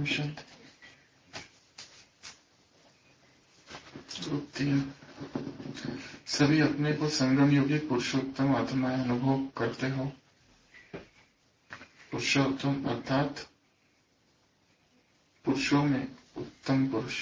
Om Shanti. Group 3। सभी अपने को संगम योगी पुरुषोत्तम आत्माएं अनुभव करते हो। पुरुषोत्तम अर्थात पुरुषों में उत्तम पुरुष।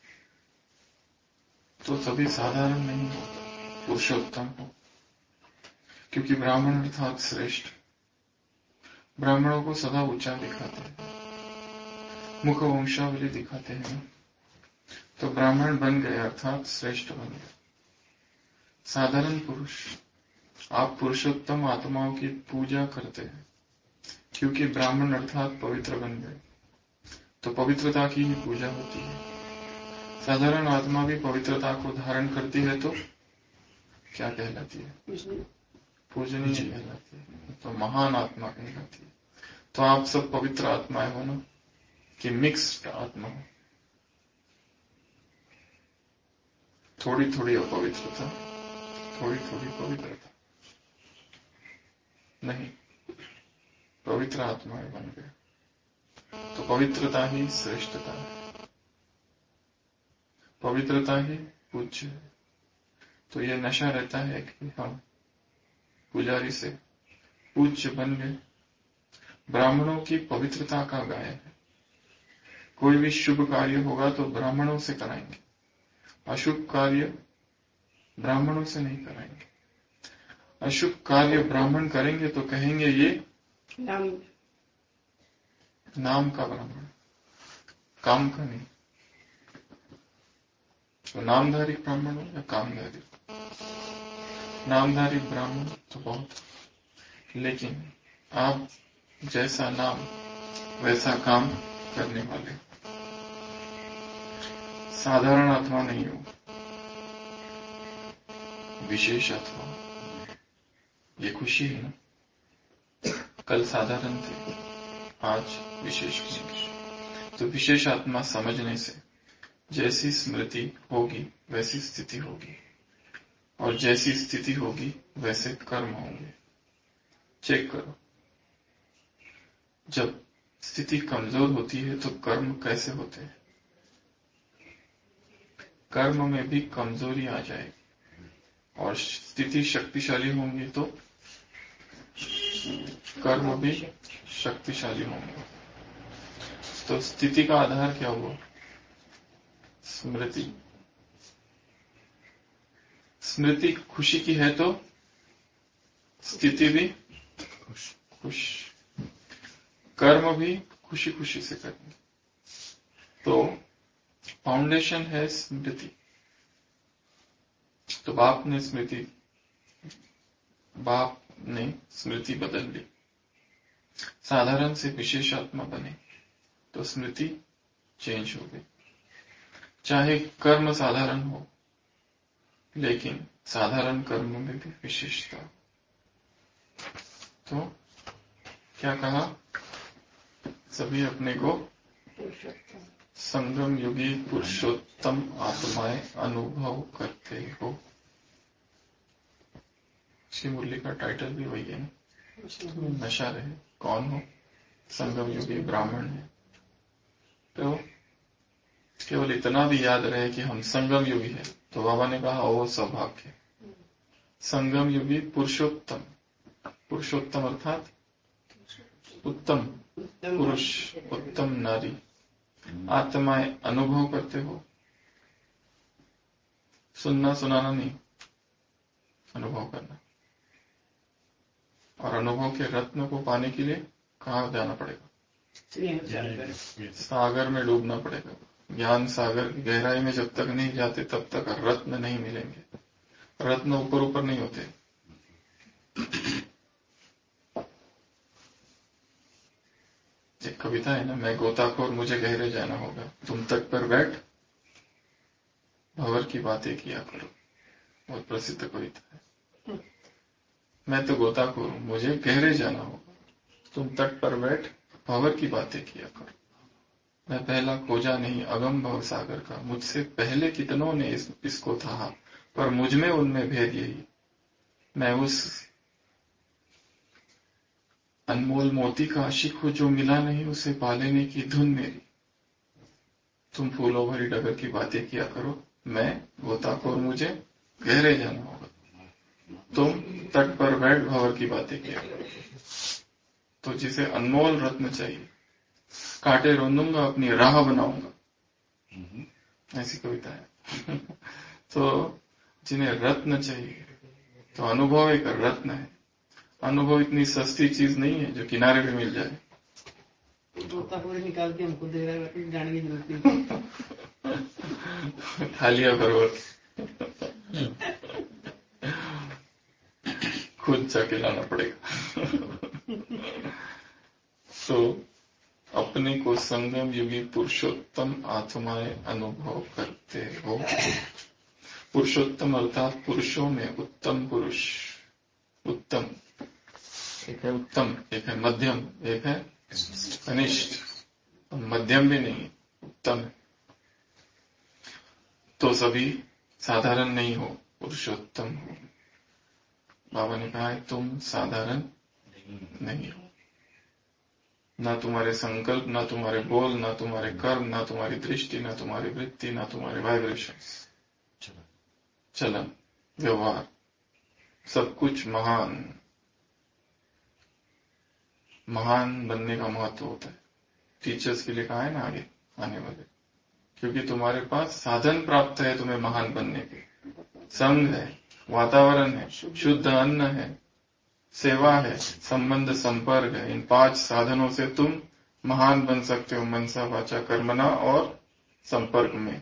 तो सभी साधारण नहीं हो, पुरुषोत्तम हो, क्योंकि ब्राह्मण अर्थात श्रेष्ठ। ब्राह्मणों को सदा ऊंचा दिखाते हैं, मुख वंशावली दिखाते हैं, तो ब्राह्मण बन गए अर्थात श्रेष्ठ बन गए। साधारण पुरुष, आप पुरुषोत्तम आत्माओं की पूजा करते हैं, क्योंकि ब्राह्मण अर्थात पवित्र बन गए, तो पवित्रता की ही पूजा होती है। साधारण आत्मा भी पवित्रता को धारण करती है तो क्या कहलाती है? पूजनीय कहलाती है, तो महान आत्मा कहलाती है। तो आप सब पवित्र आत्माएं हो ना, कि मिक्स्ड आत्मा हो? थोड़ी थोड़ी अपवित्रता, थोड़ी थोड़ी पवित्रता नहीं, पवित्र आत्माएं बन गए, तो पवित्रता ही श्रेष्ठता है, पवित्रता ही पूज्य है। तो ये नशा रहता है कि हम पुजारी से पूज्य बन गए, ब्राह्मणों की पवित्रता का गायन है। कोई भी शुभ कार्य होगा तो ब्राह्मणों से कराएंगे, अशुभ कार्य ब्राह्मणों से नहीं कराएंगे। अशुभ कार्य ब्राह्मण करेंगे तो कहेंगे ये नाम का ब्राह्मण, काम का नहीं। तो नामधारी ब्राह्मण हो या कामधारी? नामधारी ब्राह्मण तो बहुत, लेकिन आप जैसा नाम वैसा काम करने वाले साधारण आत्मा नहीं हो, विशेष आत्मा। ये खुशी है ना? कल साधारण थे, आज विशेष खुशी। तो विशेष आत्मा समझने से जैसी स्मृति होगी वैसी स्थिति होगी, और जैसी स्थिति होगी वैसे कर्म होंगे। चेक करो, जब स्थिति कमजोर होती है तो कर्म कैसे होते हैं? कर्म में भी कमजोरी आ जाएगी, और स्थिति शक्तिशाली होंगी तो कर्म भी शक्तिशाली होंगे। तो स्थिति का आधार क्या हुआ? स्मृति। स्मृति खुशी की है तो स्थिति भी खुश, कर्म भी खुशी खुशी से करेंगे। तो फाउंडेशन है स्मृति। तो बाप ने स्मृति बदल ली, साधारण से विशेष आत्मा बने तो स्मृति चेंज हो गई। चाहे कर्म साधारण हो, लेकिन साधारण कर्म में भी विशेषता। तो क्या कहा? सभी अपने को संगम युगी पुरुषोत्तम आत्माएं अनुभव करते हो। इसकी मुरली का टाइटल भी वही है ना, नशा रहे। कौन हो? संगम युगी ब्राह्मण है। तो केवल इतना भी याद रहे कि हम संगम युगी है, तो बाबा ने कहा ओ सौभाग्य। संगम युगी पुरुषोत्तम, पुरुषोत्तम अर्थात उत्तम पुरुष, उत्तम नारी आत्माएं अनुभव करते हो। सुनना सुनाना नहीं, अनुभव करना। और अनुभव के रत्न को पाने के लिए कहाँ जाना पड़ेगा? सागर में डूबना पड़ेगा। ज्ञान सागर की गहराई में जब तक नहीं जाते तब तक रत्न नहीं मिलेंगे। रत्न ऊपर ऊपर नहीं होते। एक कविता है ना, मैं गोताखोर मुझे गहरे जाना होगा, तुम तट पर बैठ भंवर की बातें किया करो। बहुत प्रसिद्ध कविता है। मैं तो गोताखोर हूं, मुझे गहरे जाना होगा, तुम तट पर बैठ भंवर की बातें किया करो। मैं पहला खोजा नहीं अगम भव सागर का, मुझसे पहले कितनों ने इसको था, पर मुझ में उनमें भेद यही। मैं उस अनमोल मोती का आशिक हूं जो मिला नहीं, उसे पा लेने की धुन मेरी। तुम फूलों भरी डगर की बातें किया करो, मैं गोताखोर, मुझे गहरे जाना होगा। तुम तट पर बैठ भंवर की बातें किया करो। तो जिसे अनमोल रत्न चाहिए, कांटे रोंदूंगा अपनी राह बनाऊंगा, ऐसी कविता है। तो जिन्हें रत्न चाहिए, तो अनुभव एक रत्न है। अनुभव इतनी सस्ती चीज नहीं है जो किनारे पे मिल जाए। निकाल के हमको दे रहा है, जाने की जरूरत नहीं। थालिया भरभर खुद जाके लाना पड़ेगा। तो अपने को संगम युगी पुरुषोत्तम आत्माएं अनुभव करते हो। पुरुषोत्तम अर्थात पुरुषों में उत्तम पुरुष। उत्तम एक है, उत्तम एक है, मध्यम एक है, कनिष्ठ। मध्यम भी नहीं, उत्तम। तो सभी साधारण नहीं हो, पुरुषोत्तम हो। बाबा ने कहा है तुम साधारण नहीं हो। ना तुम्हारे संकल्प, ना तुम्हारे बोल, ना तुम्हारे कर्म, ना तुम्हारी दृष्टि, ना तुम्हारी वृत्ति, ना तुम्हारे वाइब्रेशंस, चलन, व्यवहार, सब कुछ महान। महान बनने का महत्व होता है। टीचर्स के लिए कहा है ना आगे आने वाले, क्योंकि तुम्हारे पास साधन प्राप्त है तुम्हें महान बनने के। संग है, वातावरण है, शुद्ध अन्न है, सेवा है, संबंध संपर्क है। इन 5 साधनों से तुम महान बन सकते हो, मनसा वाचा कर्मणा और संपर्क में।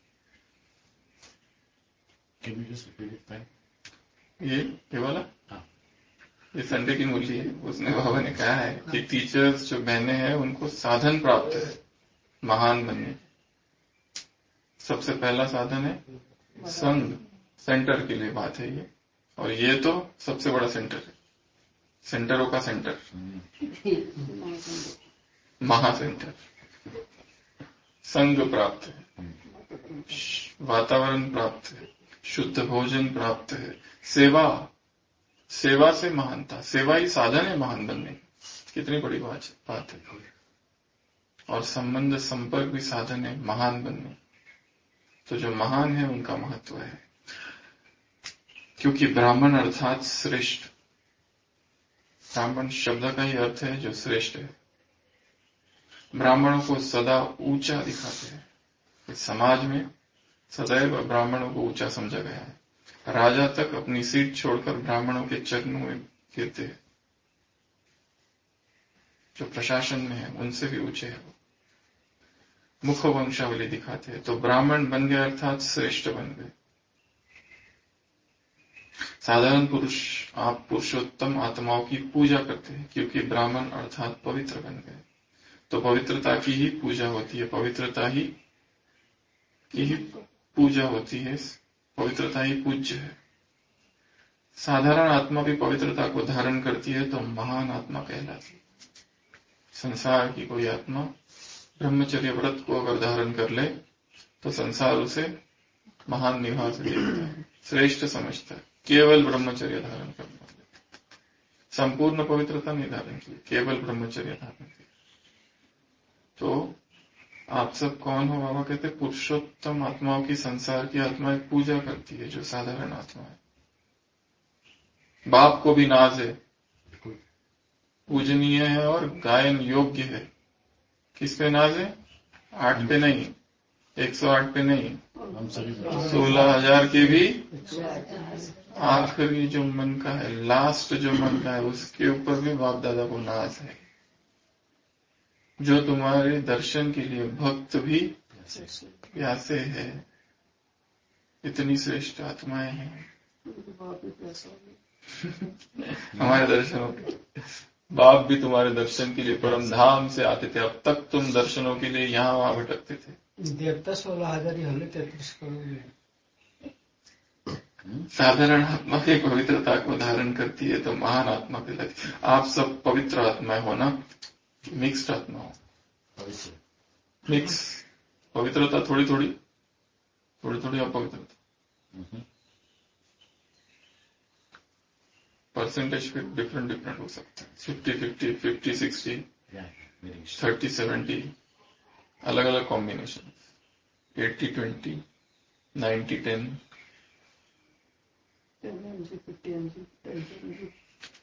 ये वाला ये संडे की मूर्ति है। उसने बाबा ने कहा है कि टीचर्स जो बहने हैं उनको साधन प्राप्त है महान बनने। सबसे पहला साधन है संग, सेंटर के लिए बात है ये, और ये तो सबसे बड़ा सेंटर है, सेंटरों का सेंटर, महा सेंटर। संग प्राप्त है, वातावरण प्राप्त है, शुद्ध भोजन प्राप्त है, सेवा, सेवा से महानता, सेवा ही साधन है महान बनने की। कितनी बड़ी बात है। और संबंध संपर्क भी साधन है महान बनने। तो जो महान है उनका महत्व है, क्योंकि ब्राह्मण अर्थात श्रेष्ठ। ब्राह्मण शब्द का ही अर्थ है जो श्रेष्ठ है। ब्राह्मणों को सदा ऊंचा दिखाते हैं। इस समाज में सदैव ब्राह्मणों को ऊंचा समझा गया है। राजा तक अपनी सीट छोड़कर ब्राह्मणों के चरणों में गिरते हैं। जो प्रशासन में है उनसे भी ऊंचे है। मुख वंशावली दिखाते हैं। तो ब्राह्मण बन गए अर्थात श्रेष्ठ बन गए। साधारण पुरुष, आप पुरुषोत्तम आत्माओं की पूजा करते हैं, क्योंकि ब्राह्मण अर्थात पवित्र बन गए। तो पवित्रता की ही पूजा होती है, पवित्रता ही की पूजा होती है, पवित्रता ही पूज्य है। साधारण आत्मा भी पवित्रता को धारण करती है तो महान आत्मा कहलाती है। संसार की कोई आत्मा ब्रह्मचर्य व्रत को अगर धारण कर ले तो संसार उसे महान निभाव से देखता है, श्रेष्ठ समझता है। केवल ब्रह्मचर्य धारण करना, संपूर्ण पवित्रता नहीं धारण की, केवल ब्रह्मचर्य धारण की। तो आप सब कौन हो? बाबा कहते पुरुषोत्तम आत्माओं की संसार की आत्माएं पूजा करती है, जो साधारण आत्मा है। बाप को भी नाज है, पूजनीय है और गायन योग्य है। किस पे नाज है? 8 पे नहीं, 108 पे नहीं, 16,000 के भी आखिरी जो मन का है, लास्ट जो मन का है, उसके ऊपर भी बाप दादा को नाज है। जो तुम्हारे दर्शन के लिए भक्त भी प्यासे है। इतनी श्रेष्ठ आत्माएं हैं। हमारे दर्शनों के बाप भी तुम्हारे दर्शन के लिए परम धाम से आते थे। अब तक तुम दर्शनों के लिए यहाँ वहां भटकते थे। देवता 16,000 ही हमने 33 करोड़। साधारण आत्मा की पवित्रता को धारण करती है तो महान आत्मा कहलाती है। आप सब पवित्र आत्माएं हो ना, मिक्स्ड आत्मा हो। मिक्स पवित्रता, थोड़ी थोड़ी अपवित्रता। परसेंटेज फिर डिफरेंट हो सकता है। 50-50, 50-60, 30-70, अलग अलग कॉम्बिनेशन। 80-20, 90-10, 50-50,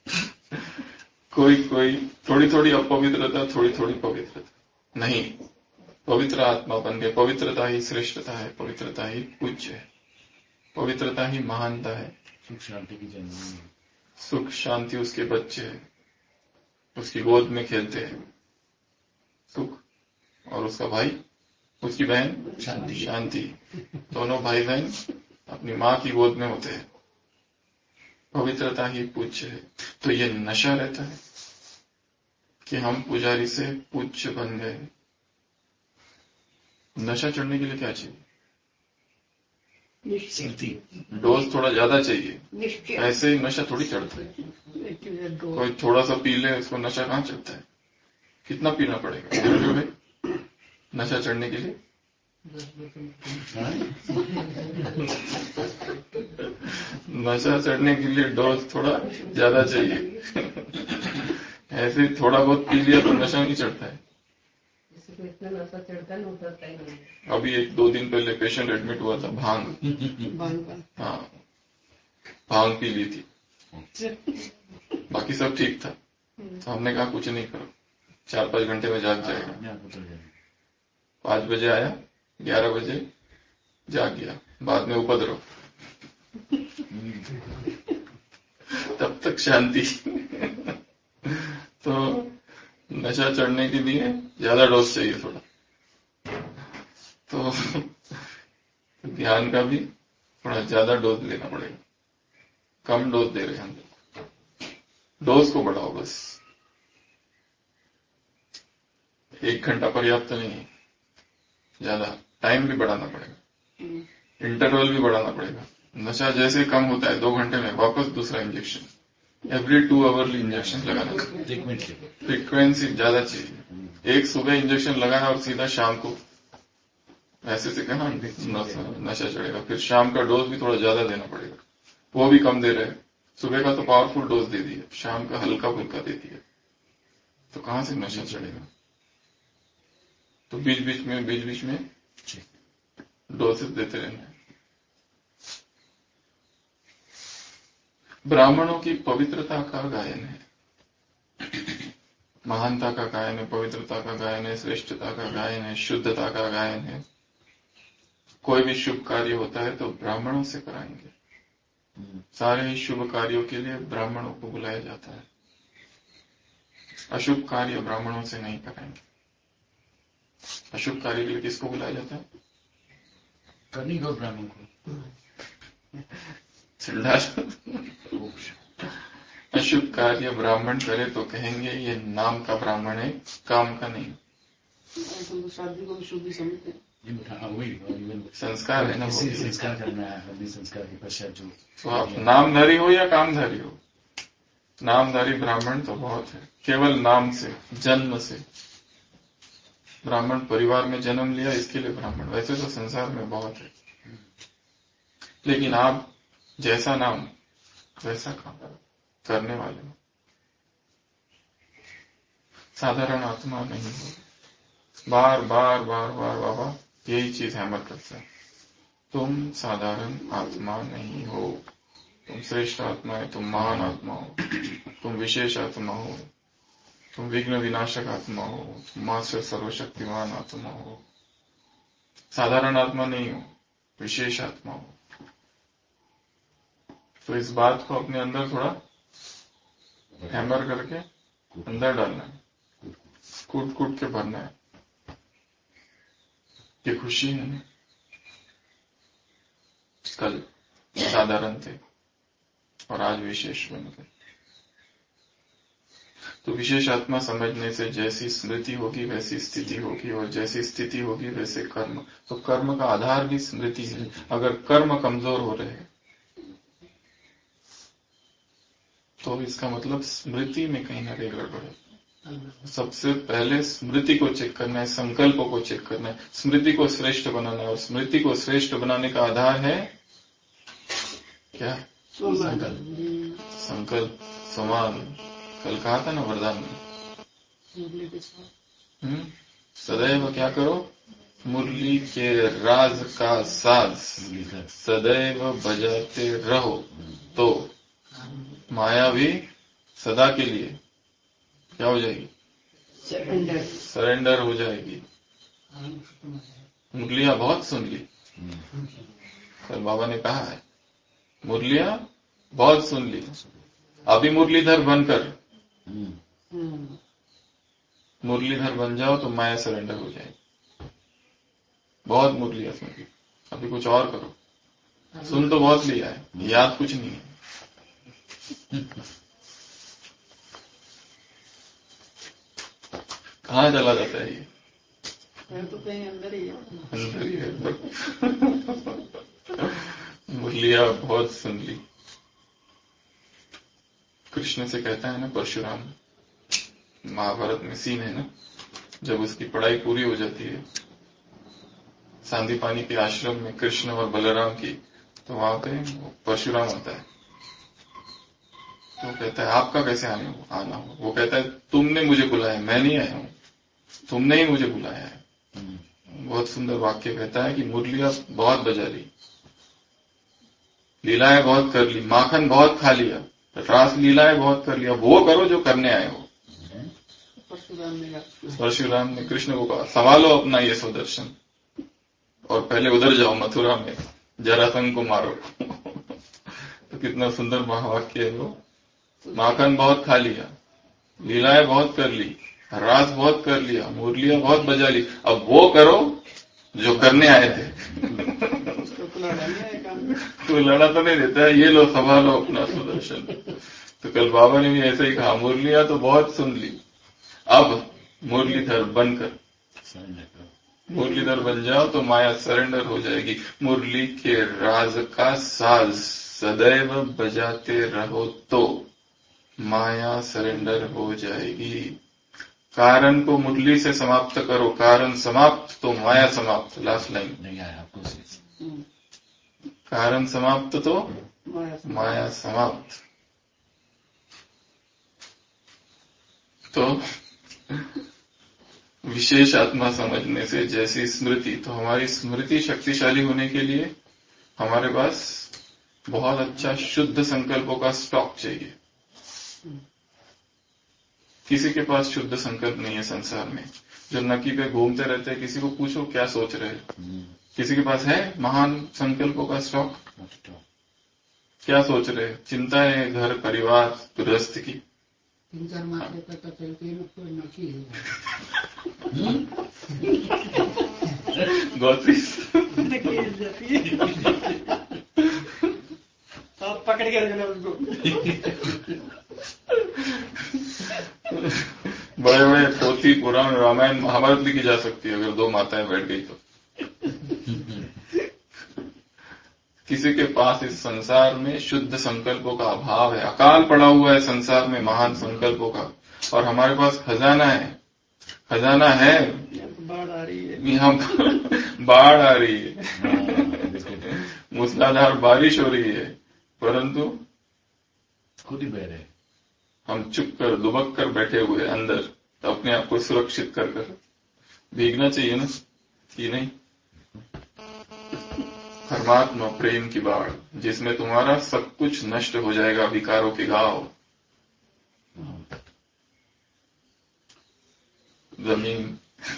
कोई कोई थोड़ी थोड़ी अपवित्रता, थोड़ी थोड़ी पवित्रता। नहीं, पवित्र आत्मा बन गए। पवित्रता ही श्रेष्ठता है, पवित्रता ही पूज्य है, पवित्रता ही महानता है। सुख शांति की जननी है। सुख शांति उसके बच्चे हैं, उसकी गोद में खेलते हैं सुख, और उसका भाई, उसकी बहन शांति। शांति। दोनों भाई बहन अपनी माँ की गोद में होते हैं। पवित्रता ही पूज्य है। तो ये नशा रहता है कि हम पुजारी से पूज्य बन गए। नशा चढ़ने के लिए क्या चाहिए? स्मृति। डोज थोड़ा ज्यादा चाहिए, निश्चय। ऐसे ही नशा थोड़ी चढ़ता है। कोई थोड़ा सा पी ले, उसको नशा कहाँ चढ़ता है? कितना पीना पड़ेगा जो है नशा चढ़ने के लिए? नशा चढ़ने के लिए डोज थोड़ा ज्यादा चाहिए। ऐसे ही थोड़ा बहुत पी लिया तो नशा नहीं चढ़ता है। इतना नशा चढ़ता है, उतरता ही नहीं। अभी 1-2 दिन पहले पेशेंट एडमिट हुआ था, भांग, हाँ भांग पी ली थी, बाकी सब ठीक था। तो हमने कहा कुछ नहीं करो, 4-5 घंटे में जाग जाएगा। 5 बजे आया, 11 बजे जाग गया, बाद में उपद्रव, तब तक शांति। तो नशा चढ़ने के लिए ज्यादा डोज चाहिए थोड़ा। तो ध्यान का भी थोड़ा ज्यादा डोज लेना पड़ेगा। कम डोज दे रहे हैं हम, डोज को बढ़ाओ बस। 1 घंटा पर्याप्त नहीं है, ज्यादा टाइम भी बढ़ाना पड़ेगा, इंटरवल भी बढ़ाना पड़ेगा। नशा जैसे कम होता है 2 घंटे में वापस दूसरा इंजेक्शन, एवरी 2 आवरली इंजेक्शन लगाना चाहिए। फ्रीक्वेंसी ज्यादा चाहिए। एक सुबह इंजेक्शन लगाना और सीधा शाम को, ऐसे से कहना नशा चढ़ेगा। फिर शाम का डोज भी थोड़ा ज्यादा देना पड़ेगा, वो भी कम दे रहे हैं। सुबह का तो पावरफुल डोज दे दिया, शाम का हल्का फुल्का दे दिया, तो कहां से नशा चढ़ेगा? तो बीच बीच में डोसेस देते रहना है। ब्राह्मणों की पवित्रता का गायन है, महानता का गायन है, पवित्रता का गायन है, श्रेष्ठता का गायन है, शुद्धता का गायन है। कोई भी शुभ कार्य होता है तो ब्राह्मणों से कराएंगे। सारे ही शुभ कार्यों के लिए ब्राह्मणों को बुलाया जाता है। अशुभ कार्य ब्राह्मणों से नहीं कराएंगे। अशुभ कार्य के लिए किसको बुलाया जाता है? करनी को ब्राह्मण को। अशुभ कार्य ब्राह्मण करे तो कहेंगे ये नाम का ब्राह्मण है, काम का नहीं। शादी को भी शुभ समझते हैं। संस्कार है ना, वो संस्कार करना है। हल्दी संस्कार के पश्चात जो, तो आप नामधारी हो या कामधारी हो? नामधारी ब्राह्मण तो बहुत है, केवल नाम से, जन्म से। ब्राह्मण परिवार में जन्म लिया इसके लिए ब्राह्मण, वैसे तो संसार में बहुत है। लेकिन आप जैसा नाम वैसा काम करने वाले हो, साधारण आत्मा नहीं हो। बार बार बार बार बाबा यही चीज हैमर करता है, तुम साधारण आत्मा नहीं हो, तुम श्रेष्ठ आत्मा है, तुम महान आत्मा हो, तुम विशेष आत्मा हो, तुम विघ्न विनाशक आत्मा हो, तुम मास्टर सर्वशक्तिमान आत्मा हो। साधारण आत्मा नहीं हो, विशेष आत्मा हो। तो इस बात को अपने अंदर थोड़ा हैमर करके अंदर डालना है, कूट कूट के भरना है। ये खुशी है, कल साधारण थे और आज विशेष बन गए। तो विशेष आत्मा समझने से जैसी स्मृति होगी वैसी स्थिति होगी, और जैसी स्थिति होगी वैसे कर्म। तो कर्म का आधार भी स्मृति है। अगर कर्म कमजोर हो रहे हैं तो इसका मतलब स्मृति में कहीं ना कहीं गड़बड़ है। सबसे पहले स्मृति को चेक करना है, संकल्पों को चेक करना है, स्मृति को श्रेष्ठ बनाना है। और स्मृति को श्रेष्ठ बनाने का आधार है क्या? संकल्प, समान। कल कहा था ना वरदान में, सदैव क्या करो? मुरली के राज का साज मुरलीधर सदैव बजाते रहो तो माया भी सदा के लिए क्या हो जाएगी? सरेंडर। सरेंडर हो जाएगी। मुरलियां बहुत सुन ली, कल बाबा ने कहा है मुरलियां बहुत सुन ली, अभी मुरलीधर बनकर मुरलीधर बन जाओ तो माया सरेंडर हो जाएगी। बहुत मुरलियां सुन ली, अभी कुछ और करो। सुन तो बहुत लिया है, याद कुछ नहीं है। कहाँ चला जाता है ये? तो कहीं अंदर ही है। अंदर ही है। मुरलियां बहुत सुन ली। कृष्ण से कहता है ना परशुराम, महाभारत में सीन है ना, जब उसकी पढ़ाई पूरी हो जाती है सांदीपानी के आश्रम में कृष्ण और बलराम की, तो वहां पे परशुराम आता है। तो कहता है आपका कैसे आना हो? वो कहता है तुमने मुझे बुलाया, मैं नहीं आया हूं, तुमने ही मुझे बुलाया है। बहुत सुंदर वाक्य कहता है कि मुरलियां बहुत बजा ली, लीलाएं बहुत कर ली, माखन बहुत खा लिया, रास लीलाएं बहुत कर लिया, वो करो जो करने आए हो। परशुराम ने कृष्ण को कहा संभालो अपना ये स्वदर्शन और पहले उधर जाओ मथुरा में जरासंध को मारो। तो कितना सुंदर महावाक्य है वो। माखन बहुत खा लिया, लीलाएं बहुत कर ली, रास बहुत कर लिया, मुरलियां बहुत बजा ली, अब वो करो जो करने आए थे। तो लड़ा तो नहीं देता है, ये लो संभालो अपना सुदर्शन। तो कल बाबा ने भी ऐसे ही कहा मुरलियां तो बहुत सुन ली, अब मुरलीधर बनकर मुरलीधर बन जाओ तो माया सरेंडर हो जाएगी। मुरली के राज का साज सदैव बजाते रहो तो माया सरेंडर हो जाएगी। कारण को मुरली से समाप्त करो, कारण समाप्त तो माया समाप्त। लास्ट लाइन नहीं आया आपको से। कारण समाप्त तो माया समाप्त। तो विशेष आत्मा समझने से जैसी स्मृति, तो हमारी स्मृति शक्तिशाली होने के लिए हमारे पास बहुत अच्छा शुद्ध संकल्पों का स्टॉक चाहिए। किसी के पास शुद्ध संकल्प नहीं है संसार में, जो नकी पे घूमते रहते हैं। किसी को पूछो क्या सोच रहे हैं, किसी के पास है महान संकल्पों का स्टॉक? क्या सोच रहे हैं? चिंता है घर परिवार गृहस्थ की। 3-4 मात्रे करता चलते नकी गौत्री पकड़ के रखना उसको। बड़े बड़े पोथी पुराण रामायण महाभारत लिखी जा सकती है अगर 2 माताएं बैठ गई तो। किसी के पास इस संसार में शुद्ध संकल्पों का अभाव है, अकाल पड़ा हुआ है संसार में महान संकल्पों का, और हमारे पास खजाना है। खजाना है, बाढ़ आ रही है, यहाँ बाढ़ आ रही है, मूसलाधार बारिश हो रही है, परंतु खुद ही बह रहे। हम चुप कर दुबक कर बैठे हुए अंदर, तो अपने आप को सुरक्षित कर भीगना चाहिए ना कि नहीं? परमात्मा प्रेम की बाढ़ जिसमें तुम्हारा सब कुछ नष्ट हो जाएगा, विकारों के घाव, जमीन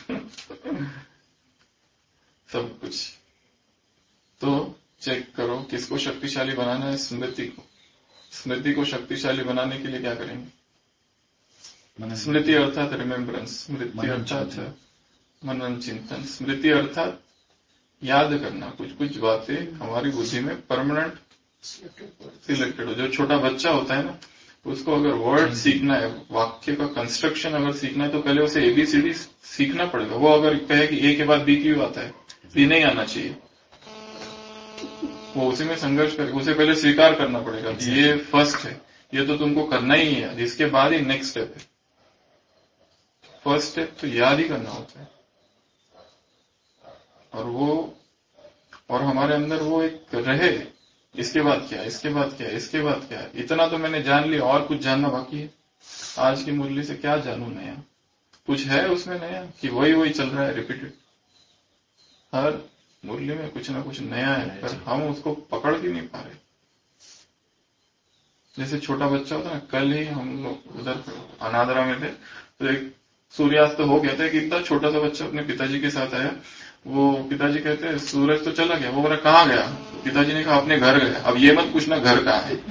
सब कुछ। तो चेक करो किसको शक्तिशाली बनाना है? स्मृति को। स्मृति को शक्तिशाली बनाने के लिए क्या करेंगे? स्मृति अर्थात रिमेम्बरेंस, स्मृति अर्थात मनन चिंतन, स्मृति अर्थात याद करना। कुछ कुछ बातें हमारी बुद्धि में परमानेंट सिलेक्टेड हो। जो छोटा बच्चा होता है ना, उसको अगर वर्ड सीखना है, वाक्य का कंस्ट्रक्शन अगर सीखना है, तो पहले उसे एबीसीडी सीखना पड़ेगा। वो अगर कहे कि ए के बाद बी क्यों आता है, बी नहीं आना चाहिए, वो उसी में संघर्ष करेगा। उसे पहले स्वीकार करना पड़ेगा कि ये फर्स्ट है, ये तो तुमको करना ही है, जिसके बाद ही नेक्स्ट स्टेप है। फर्स्ट स्टेप तो याद ही करना होता है, और हमारे अंदर वो एक रहे, इसके बाद क्या, इसके बाद क्या, इसके बाद क्या। इतना तो मैंने जान लिया, और कुछ जानना बाकी है। आज की मुरली से क्या जानू नया? कुछ है उसमें नया कि वही चल रहा है रिपीटेड? हर मुरली में कुछ ना कुछ नया है, पर हम उसको पकड़ भी नहीं पा रहे। जैसे छोटा बच्चा होता है, कल ही हम लोग उधर अनादरा में थे, तो एक सूर्यास्त हो गया था। एक इतना छोटा सा बच्चा अपने पिताजी के साथ आया। वो पिताजी कहते हैं सूरज तो चला गया। वो बोला कहाँ गया? पिताजी ने कहा अपने घर गया। अब ये मत पूछना घर कहाँ है।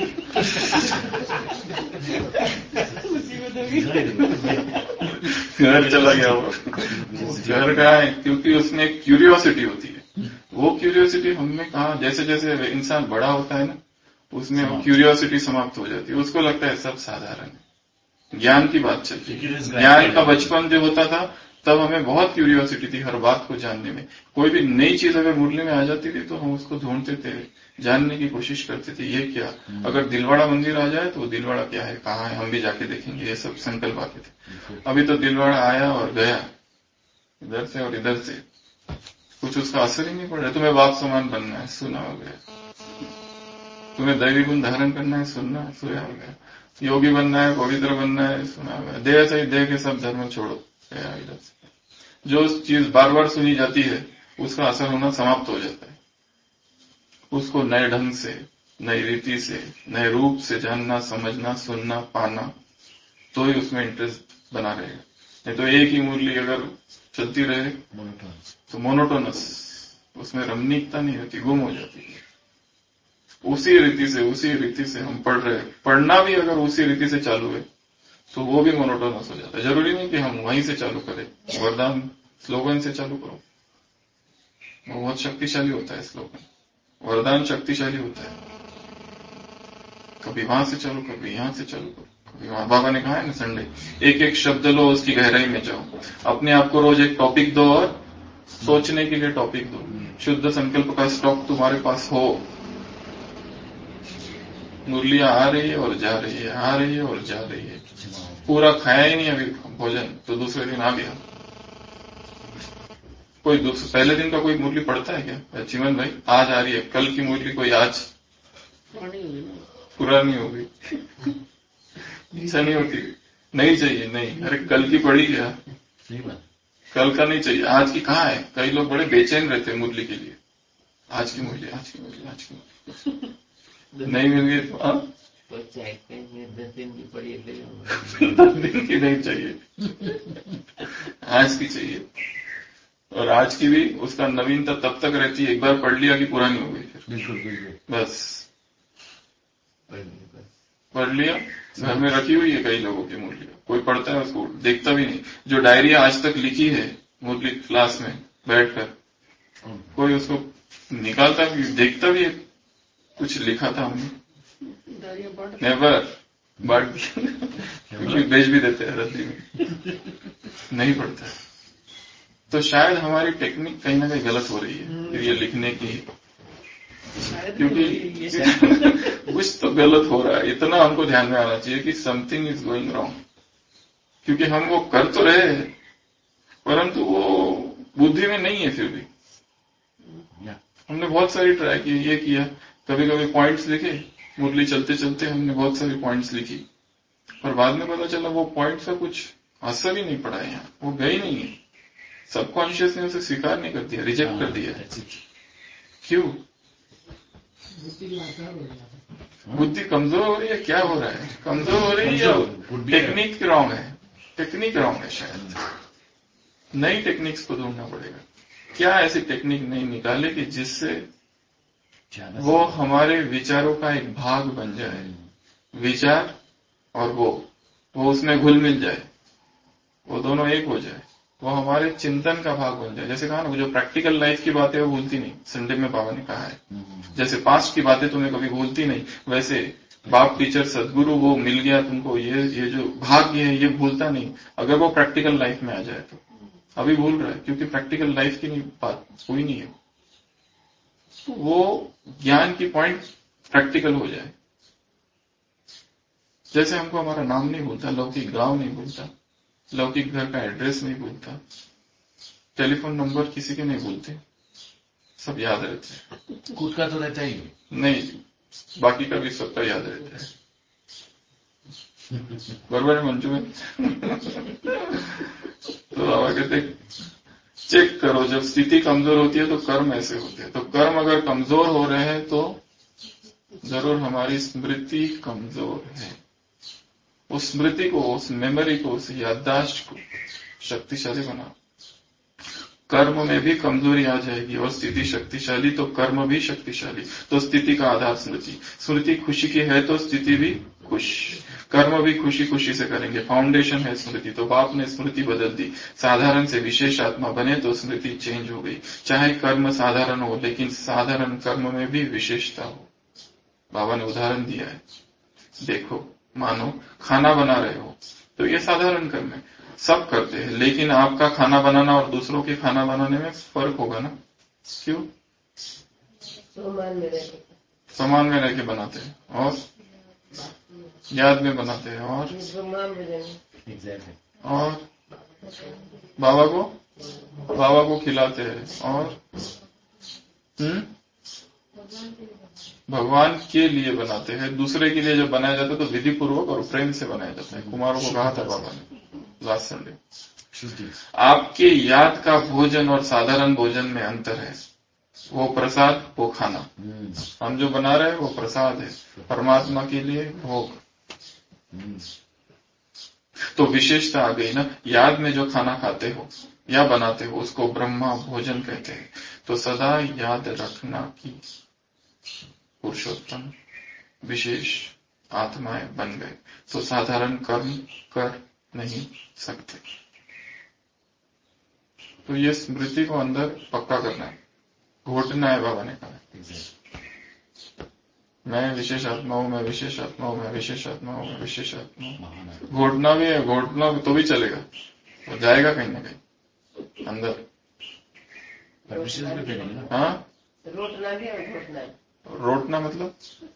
घर चला गया वो। घर कहाँ है? क्योंकि उसमें एक क्यूरियोसिटी होती है। वो क्यूरियोसिटी हमने कहा, जैसे जैसे इंसान बड़ा होता है ना, उसमें वो क्यूरियोसिटी समाप्त हो जाती है। उसको लगता है सब साधारण है। ज्ञान की बात चलती है। ज्ञान का बचपन जो होता था, तब हमें बहुत क्यूरियोसिटी थी हर बात को जानने में। कोई भी नई चीज अगर मुरली में आ जाती थी तो हम उसको ढूंढते थे, जानने की कोशिश करते थे, ये क्या। अगर दिलवाड़ा मंदिर आ जाए तो दिलवाड़ा क्या है, कहाँ है, हम भी जाके देखेंगे, ये सब संकल्प आते थे। अभी तो दिलवाड़ा आया और गया, इधर से और इधर से, कुछ उसका असर ही नहीं पड़ रहा। तुम्हें बाप समान बनना है, सुना हो गया। तुम्हें दैवी गुण धारण करना है, सुनना है, सुना हो गया। योगी बनना है, पवित्र बनना है, सुना हो गया। देह सही देह के सब धर्म छोड़ो, गया इधर से। जो चीज बार बार सुनी जाती है उसका असर होना समाप्त हो जाता है। उसको नए ढंग से, नई रीति से, नए रूप से जानना, समझना, सुनना, पाना, तो ही उसमें इंटरेस्ट बना रहेगा। नहीं तो एक ही मुरली अगर चलती रहे तो मोनोटोनस, उसमें रमणीकता नहीं होती, गुम हो जाती है। उसी रीति से हम पढ़ रहे, पढ़ना भी अगर उसी रीति से चालू है तो वो भी मोनोटोनस हो जाता है। जरूरी नहीं कि हम वहीं से चालू करें। वरदान स्लोगन से चालू करो, वो बहुत शक्तिशाली होता है स्लोगन। वरदान शक्तिशाली होता है। कभी वहां से चालू, कभी यहां से चालू करो, कभी वहां। बाबा ने कहा है ना संडे, एक एक शब्द लो, उसकी गहराई में जाओ। अपने आप को रोज एक टॉपिक दो और सोचने के लिए टॉपिक दो। शुद्ध संकल्प का स्टॉक तुम्हारे पास हो। मुरलियां आ रही है और जा रही है, आ रही है और जा रही है। पूरा खाया ही नहीं अभी भोजन, तो दूसरे दिन आ गया। कोई पहले दिन का कोई मुरली पढ़ता है क्या? जीवन भाई आज आ रही है, कल की मुरली कोई आज पुरानी होगी। ऐसा नहीं होती, नहीं चाहिए, नहीं। अरे कल की पढ़ी क्या, कल का नहीं चाहिए, आज की कहाँ है। कई लोग बड़े बेचैन रहते हैं मुरली के लिए, आज की मुरली, आज की मुरली, आज की मुरली। नहीं मिल गई तो 10 दिन की पड़ी है, 10 दिन की नहीं चाहिए, आज की चाहिए। और आज की भी उसका नवीनता तब तक रहती है, एक बार पढ़ लिया कि पुरानी हो गई फिर। बिल्कुल बस पढ़ लिया। घर में रखी हुई है कई लोगों की मुरलियां, कोई पढ़ता है उसको देखता भी नहीं। जो डायरिया आज तक लिखी है मुरली क्लास में बैठकर, कोई उसको निकालता भी, देखता भी है कुछ लिखा था हमने, नेवर बांट क्योंकि बेच भी देते हैं रद्दी में, नहीं पढ़ता है। तो शायद हमारी टेक्निक कहीं ना कहीं गलत हो रही है ये लिखने की, क्योंकि कुछ तो गलत हो रहा है। इतना हमको ध्यान में आना चाहिए कि समथिंग इज गोइंग रॉन्ग। क्योंकि हम वो कर तो रहे हैं परंतु वो बुद्धि में नहीं है। फिर भी हमने बहुत सारी ट्राई की, ये किया, कभी कभी पॉइंट्स लिखे, मुरली चलते चलते हमने बहुत सारी पॉइंट्स लिखी, पर बाद में पता चला वो पॉइंट्स का कुछ असर ही नहीं पड़ा है, यहाँ वो गई नहीं है। सबकॉन्शियस ने उसे स्वीकार नहीं कर दिया, रिजेक्ट कर दिया। क्यों? बुद्धि कमजोर हो रही है, क्या हो रहा है? कमजोर हो रही है, टेक्निक रॉन्ग है, टेक्निक रॉन्ग है। शायद नई टेक्निक्स को ढूंढना पड़ेगा। क्या ऐसी टेक्निक नहीं निकाले कि जिससे वो हमारे विचारों का एक भाग बन जाए, विचार और वो उसमें घुल मिल जाए, वो दोनों एक हो जाए, वो हमारे चिंतन का भाग बन जाए। जैसे कहा ना, वो जो प्रैक्टिकल लाइफ की बातें वो भूलती नहीं, संडे में बाबा ने कहा है। जैसे पास्ट की बातें तुम्हें कभी भूलती नहीं, वैसे बाप, टीचर, सदगुरु वो मिल गया तुमको, ये जो भाग्य है ये भूलता नहीं। अगर वो प्रैक्टिकल लाइफ में आ जाए तो, अभी भूल रहा है क्योंकि प्रैक्टिकल लाइफ की नहीं बात कोई नहीं है। तो वो ज्ञान की पॉइंट प्रैक्टिकल हो जाए। जैसे हमको हमारा नाम नहीं भूलता, लौकिक गांव नहीं भूलता, लौकिक घर का एड्रेस नहीं भूलता, टेलीफोन नंबर किसी के नहीं भूलते, सब याद रहते हैं। खुद का तो रहता ही नहीं, बाकी का भी सबका याद रहता है। बराबर है मंजू में। तो बाबा कहते चेक करो, जब स्थिति कमजोर होती है तो कर्म ऐसे होते हैं। तो कर्म अगर कमजोर हो रहे हैं तो जरूर हमारी स्मृति कमजोर है। उस स्मृति को, उस मेमोरी को, उस याददाश्त को शक्तिशाली बनाओ। कर्म में भी कमजोरी आ जाएगी और स्थिति शक्तिशाली तो कर्म भी शक्तिशाली। तो स्थिति का आधार स्मृति। स्मृति खुशी की है तो स्थिति भी खुश, कर्म भी खुशी खुशी से करेंगे। फाउंडेशन है स्मृति। तो बाप ने स्मृति बदल दी, साधारण से विशेष आत्मा बने तो स्मृति चेंज हो गई। चाहे कर्म साधारण हो लेकिन साधारण कर्म में भी विशेषता हो। बाबा ने उदाहरण दिया है, देखो मानो खाना बना रहे हो तो ये साधारण कर्म है, सब करते हैं, लेकिन आपका खाना बनाना और दूसरों के खाना बनाने में फर्क होगा ना। क्यों? समान में रह के बनाते हैं और याद में बनाते हैं और बाबा को खिलाते हैं और भगवान के लिए बनाते हैं। दूसरे के लिए जब बनाया जाता है तो विधि पूर्वक और प्रेम से बनाया जाता है। कुमारों को कहा था बाबा ने लास्ट संडे, आपके याद का भोजन और साधारण भोजन में अंतर है। वो प्रसाद, वो खाना। हम जो बना रहे हैं वो प्रसाद है, परमात्मा के लिए भोग। तो विशेषता आ गई ना। याद में जो खाना खाते हो या बनाते हो उसको ब्रह्मा भोजन कहते हैं। तो सदा याद रखना कि पुरुषोत्तम विशेष आत्माएं बन गए तो साधारण कर्म कर नहीं सकते। तो ये स्मृति को अंदर पक्का करना है, घोटना है। बाबा ने कहा मैं विशेष आत्मा हूं, मैं विशेष आत्मा हूं, मैं विशेष आत्मा हूं, मैं विशेष आत्मा हूं। घोटना भी है, घोटना तो भी चलेगा, वो जाएगा कहीं ना कहीं अंदर। हाँ, रोटना भी और घोटना भी। रोटना मतलब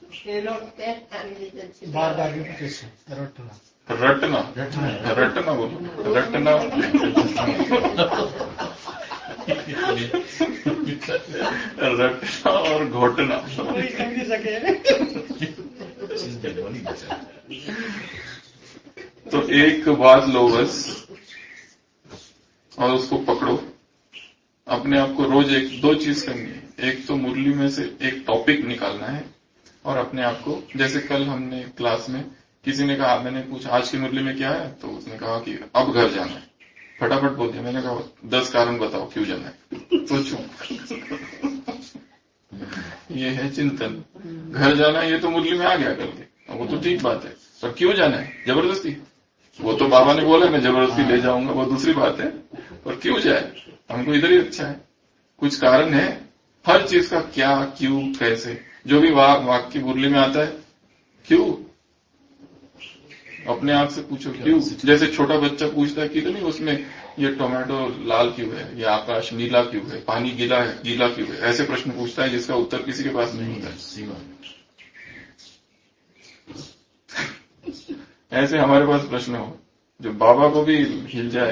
बार बार रोटना, रटना, रटना बोलो, रटना रटना और घोटना। कोई समझ सके। तो एक बात लो बस और उसको पकड़ो। अपने आप को रोज एक दो चीज करनी है। एक तो मुरली में से एक टॉपिक निकालना है और अपने आप को, जैसे कल हमने क्लास में किसी ने कहा, मैंने पूछा आज की मुरली में क्या है, तो उसने कहा कि अब घर जाना है। फटाफट बोल दिया। मैंने कहा 10 कारण बताओ क्यों जाना है। सोचो, ये है चिंतन। घर जाना है ये तो मुरली में आ गया करके, वो तो ठीक बात है, पर क्यों जाना है? जबरदस्ती, वो तो बाबा ने बोला मैं जबरदस्ती ले जाऊंगा, वो दूसरी बात है। पर क्यों जाए? हमको इधर ही अच्छा है। कुछ कारण है हर चीज का, क्या, क्यों, कैसे, जो भी वाक्य मुरली में आता है। क्यों? अपने आप से पूछो क्यों। जैसे छोटा बच्चा पूछता है कि तो नहीं उसमें ये टोमेटो लाल क्यों है, ये आकाश नीला क्यों है, पानी गीला है, गीला क्यों है, ऐसे प्रश्न पूछता है जिसका उत्तर किसी के पास नहीं होता है। ऐसे हमारे पास प्रश्न हो जो बाबा को भी हिल जाए।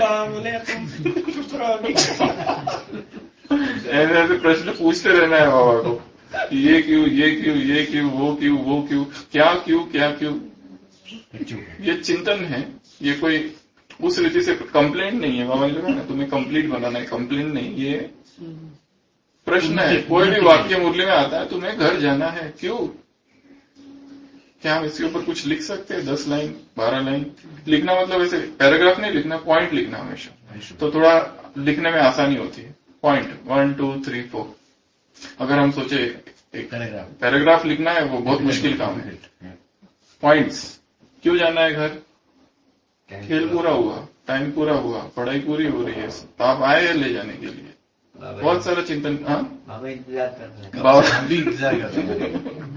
ऐसे ऐसे प्रश्न पूछते रहना है बाबा को, ये क्यों, ये क्यों, ये क्यों, वो क्यों, वो क्यों, क्या क्यों, क्या क्यों। ये चिंतन है, ये कोई उस रीति से कंप्लेंट नहीं है। बाबा ने कहा ना तुम्हें कंप्लीट बनाना है, कंप्लेंट नहीं, ये प्रश्न है। कोई भी वाक्य मुरली में आता है तुम्हें घर जाना है, क्यों? क्या हम इसके ऊपर कुछ लिख सकते हैं? 10 लाइन 12 लाइन लिखना, मतलब ऐसे पैराग्राफ नहीं लिखना, पॉइंट लिखना हमेशा। तो थोड़ा लिखने में आसानी होती है। पॉइंट 1 2 3 4। अगर हम सोचे एक पैराग्राफ लिखना है, वो बहुत मुश्किल काम है। पॉइंट्स, क्यों जाना है घर? खेल पूरा हुआ, टाइम पूरा हुआ, पढ़ाई पूरी हो रही है, तो आप आए हैं ले जाने के लिए। बहुत सारा चिंतन। हाँ, बाबा इंतजार कर रहे हैं, बाबा हम भी इंतजार कर रहे हैं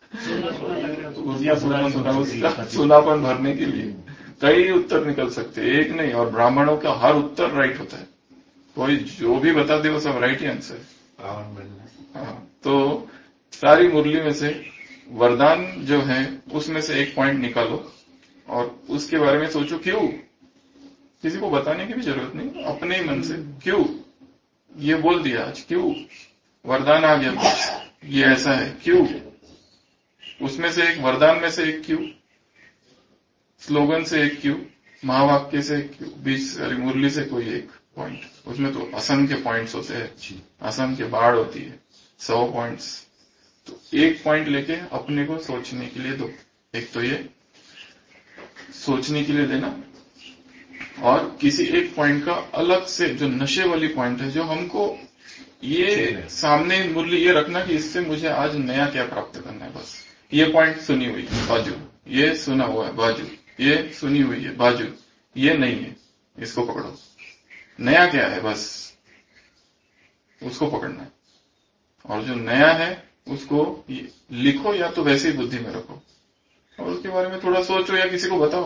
उसका सुनापन भरने के लिए कई उत्तर निकल सकते हैं, एक नहीं। और ब्राह्मणों का हर उत्तर राइट होता है, कोई जो भी बता दे वो सब राइट ही आंसर है। हाँ, तो सारी मुरली में से वरदान जो है उसमें से एक पॉइंट निकालो और उसके बारे में सोचो क्यों। किसी को बताने की भी जरूरत नहीं, अपने ही मन से क्यों ये बोल दिया आज, क्यों वरदान आ गया, ये ऐसा है, क्यों। उसमें से एक, वरदान में से एक क्यों, स्लोगन से एक क्यों, महावाक्य से एक क्यों, बीच सारी मुरली से कोई एक। पॉइंट, उसमें तो असंख्य पॉइंट्स होते हैं, असंख्य बाढ़ होती है, 100 पॉइंट्स। तो एक पॉइंट लेके अपने को सोचने के लिए दो। एक तो ये सोचने के लिए देना, और किसी एक पॉइंट का अलग से जो नशे वाली पॉइंट है, जो हमको ये सामने मुरली ये रखना कि इससे मुझे आज नया क्या प्राप्त करना है। बस ये पॉइंट सुनी हुई है बाजू, ये सुना हुआ है बाजू, ये सुनी हुई है बाजू, ये नहीं है, इसको पकड़ो। नया क्या है बस उसको पकड़ना है, और जो नया है उसको लिखो या तो वैसे ही बुद्धि में रखो, और उसके बारे में थोड़ा सोचो या किसी को बताओ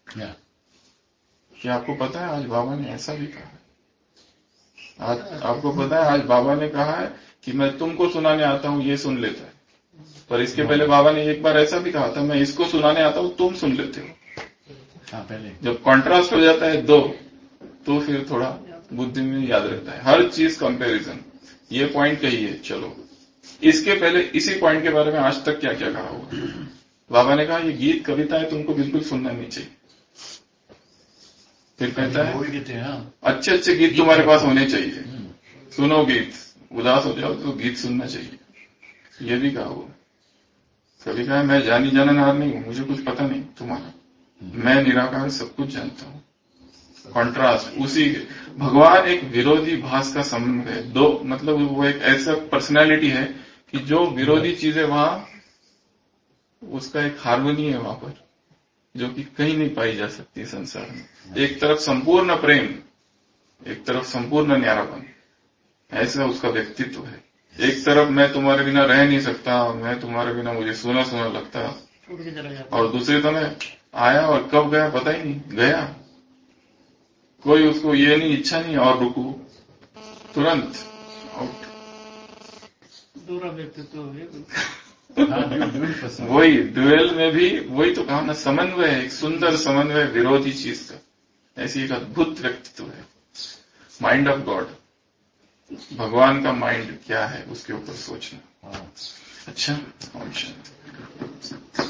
कि आपको पता है आज बाबा ने ऐसा भी कहा है, आज आपको पता है आज बाबा ने कहा है कि मैं तुमको सुनाने आता हूं, ये सुन लेता है, पर इसके पहले बाबा ने एक बार ऐसा भी कहा था, मैं इसको सुनाने आता हूं, तुम सुन लेते हो। पहले जब कॉन्ट्रास्ट हो जाता है दो, तो फिर थोड़ा बुद्धि में याद रहता है हर चीज कंपैरिजन। ये पॉइंट कही है, चलो इसके पहले इसी पॉइंट के बारे में आज तक क्या क्या कहा होगा। बाबा ने कहा ये गीत कविता है, तुमको बिल्कुल सुनना नहीं चाहिए। फिर कहता है अच्छे अच्छे गीत तुम्हारे पास होने चाहिए, सुनो गीत, उदास हो जाओ तो गीत सुनना चाहिए, ये भी कहा हुआ। कभी कहा मैं जानी जाननहार नहीं हूं, मुझे कुछ पता नहीं तुम्हारा, मैं निराकार सब कुछ जानता हूं। कॉन्ट्रास्ट उसी, भगवान एक विरोधी भास का संबंध है। दो मतलब वो एक ऐसा पर्सनैलिटी है कि जो विरोधी चीजें वहां, उसका एक हार्मोनी है वहां पर, जो कि कहीं नहीं पाई जा सकती संसार में। एक तरफ संपूर्ण प्रेम, एक तरफ संपूर्ण न्यारापन, ऐसा उसका व्यक्तित्व है। एक तरफ मैं तुम्हारे बिना रह नहीं सकता, मैं तुम्हारे बिना मुझे सुना सुना लगता, और दूसरी तरफ आया और कब गया पता ही नहीं, गया कोई उसको ये नहीं, इच्छा नहीं और रुकू, तुरंत आउट। दूसरा व्यक्तित्व वही ड्यूएल में भी वही तो कहा ना, समन्वय, एक सुंदर समन्वय विरोधी चीज का, ऐसी एक अद्भुत व्यक्तित्व है। माइंड ऑफ गॉड, भगवान का माइंड क्या है उसके ऊपर सोचना। अच्छा,